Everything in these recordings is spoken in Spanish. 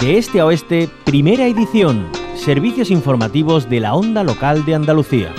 De este a oeste, primera edición. Servicios informativos de la Onda Local de Andalucía.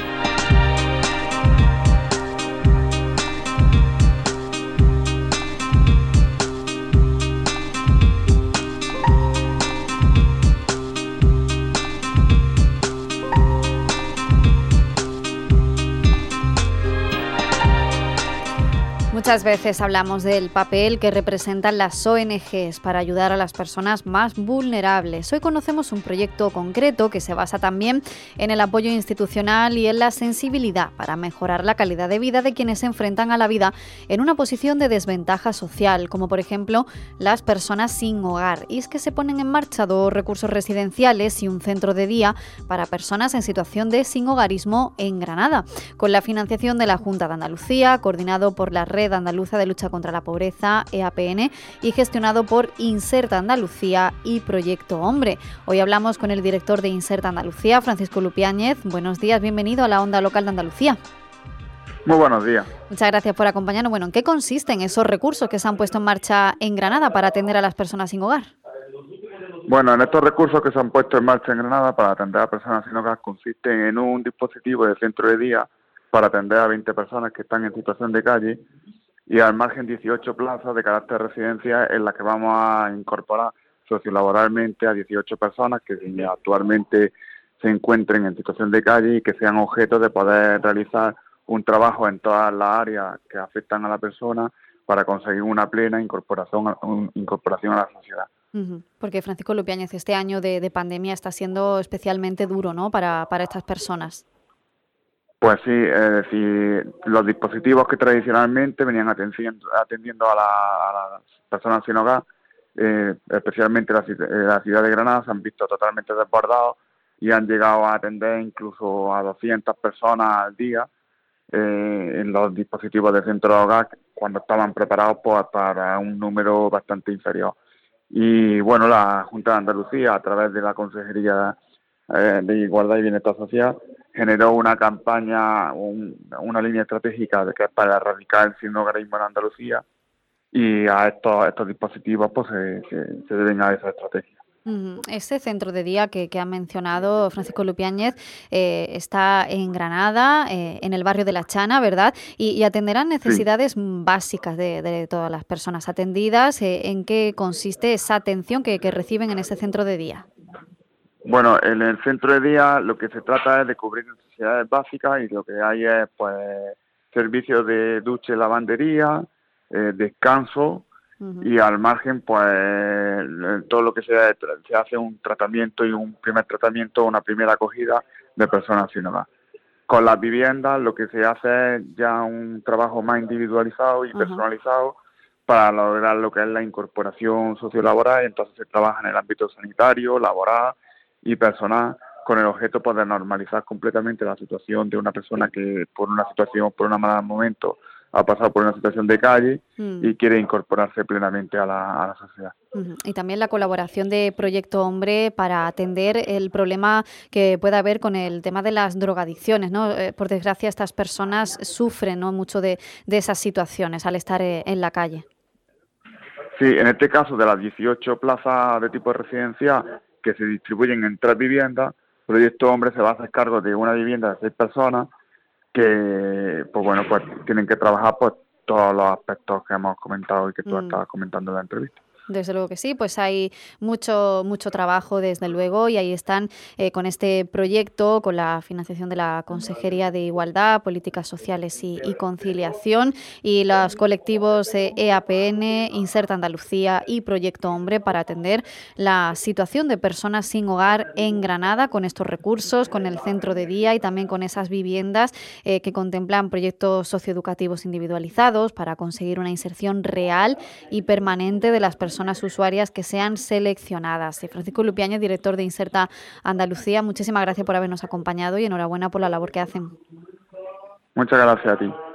Muchas veces hablamos del papel que representan las ONGs para ayudar a las personas más vulnerables. Hoy conocemos un proyecto concreto que se basa también en el apoyo institucional y en la sensibilidad para mejorar la calidad de vida de quienes se enfrentan a la vida en una posición de desventaja social, como por ejemplo las personas sin hogar. Y es que se ponen en marcha 2 recursos residenciales y un centro de día para personas en situación de sinhogarismo en Granada, con la financiación de la Junta de Andalucía, coordinado por la Red Andaluza de Lucha contra la Pobreza, EAPN, y gestionado por Inserta Andalucía y Proyecto Hombre. Hoy hablamos con el director de Inserta Andalucía, Francisco Lupiáñez. Buenos días, bienvenido a la Onda Local de Andalucía. Muy buenos días. Muchas gracias por acompañarnos. Bueno, ¿en qué consisten esos recursos que se han puesto en marcha en Granada para atender a las personas sin hogar? Bueno, en estos recursos que se han puesto en marcha en Granada para atender a personas sin hogar consisten en un dispositivo de centro de día para atender a 20 personas que están en situación de calle y al margen 18 plazas de carácter residencia en las que vamos a incorporar sociolaboralmente a 18 personas que actualmente se encuentren en situación de calle y que sean objeto de poder realizar un trabajo en todas las áreas que afectan a la persona para conseguir una plena incorporación a la sociedad. Porque Francisco Lupiáñez, este año de pandemia está siendo especialmente duro, ¿no?, para estas personas. Pues sí, es decir, los dispositivos que tradicionalmente venían atendiendo a las personas sin hogar, especialmente la ciudad de Granada, se han visto totalmente desbordados y han llegado a atender incluso a 200 personas al día en los dispositivos de centro de hogar cuando estaban preparados para un número bastante inferior. Y bueno, la Junta de Andalucía, a través de la Consejería de Igualdad y Bienestar Social, generó una campaña, una línea estratégica que es para erradicar el sinhogarismo en Andalucía, y a estos dispositivos pues se deben a esa estrategia. Ese centro de día que ha mencionado Francisco Lupiáñez está en Granada, en el barrio de La Chana, ¿verdad? Y atenderán necesidades básicas de todas las personas atendidas. ¿En qué consiste esa atención que reciben en ese centro de día? Bueno, en el centro de día lo que se trata es de cubrir necesidades básicas y lo que hay es pues servicios de ducha y lavandería, descanso, y al margen pues todo lo que se hace un tratamiento y un primer tratamiento, una primera acogida de personas sin hogar. Con las viviendas lo que se hace es ya un trabajo más individualizado y personalizado para lograr lo que es la incorporación sociolaboral. Entonces se trabaja en el ámbito sanitario, laboral y personal, con el objeto pues, de normalizar completamente la situación de una persona que por un mal momento ha pasado por una situación de calle y quiere incorporarse plenamente a la sociedad. Y también la colaboración de Proyecto Hombre para atender el problema que pueda haber con el tema de las drogadicciones, ¿no? Por desgracia, estas personas sufren, ¿no?, mucho de esas situaciones al estar en la calle. Sí, en este caso de las 18 plazas de tipo de residencia que se distribuyen en 3 viviendas, Proyecto Hombre se va a hacer cargo de una vivienda de 6 personas que, pues bueno, pues tienen que trabajar pues todos los aspectos que hemos comentado y que tú estabas comentando en la entrevista. Desde luego que sí, pues hay mucho trabajo, desde luego, y ahí están con este proyecto, con la financiación de la Consejería de Igualdad, Políticas Sociales y Conciliación, y los colectivos EAPN, Inserta Andalucía y Proyecto Hombre para atender la situación de personas sin hogar en Granada, con estos recursos, con el centro de día y también con esas viviendas que contemplan proyectos socioeducativos individualizados para conseguir una inserción real y permanente de las personas usuarias que sean seleccionadas. Francisco Lupiáñez, director de Inserta Andalucía, muchísimas gracias por habernos acompañado y enhorabuena por la labor que hacen. Muchas gracias a ti.